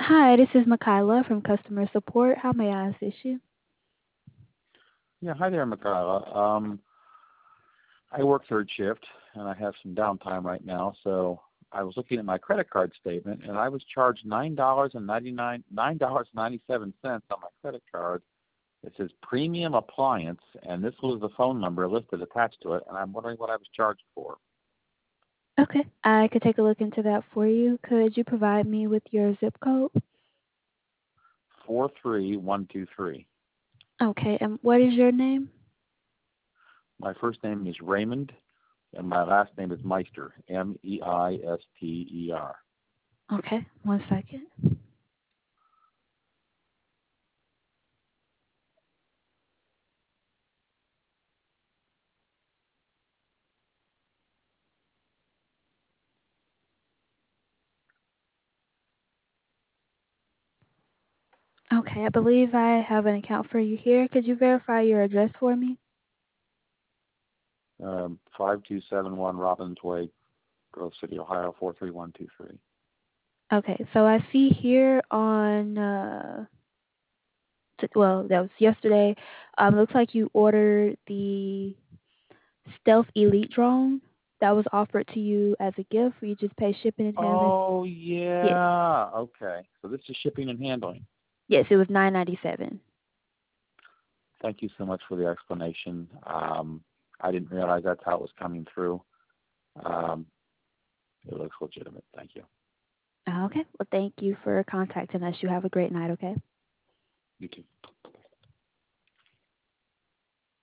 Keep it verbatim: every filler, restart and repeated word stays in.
Hi, this is Makayla from customer support. How may I assist you? Yeah, hi there, Makayla. Um, I work third shift, and I have some downtime right now. So I was looking at my credit card statement, and I was charged nine dollars and ninety nine nine dollars ninety seven cents on my credit card. It says premium appliance, and this was the phone number listed attached to it. And I'm wondering what I was charged for. Okay, I could take a look into that for you. Could you provide me with your zip code? Four three one two three. Okay, and what is your name? My first name is Raymond, and my last name is Meister. M E I S T E R. Okay, one second. Okay, I believe I have an account for you here. Could you verify your address for me? Um, five two seven one Robbins Way, Grove City, Ohio four three one two three. Okay, so I see here on, uh, t- well, that was yesterday. Um, looks like you ordered the Stealth Elite drone that was offered to you as a gift. You just pay shipping and handling. Oh Yes. yeah. Okay. So this is shipping and handling. Yes, it was nine ninety seven. Thank you so much for the explanation. Um, I didn't realize that's how it was coming through. Um, it looks legitimate. Thank you. Okay. Well, thank you for contacting us. You have a great night, okay? You too.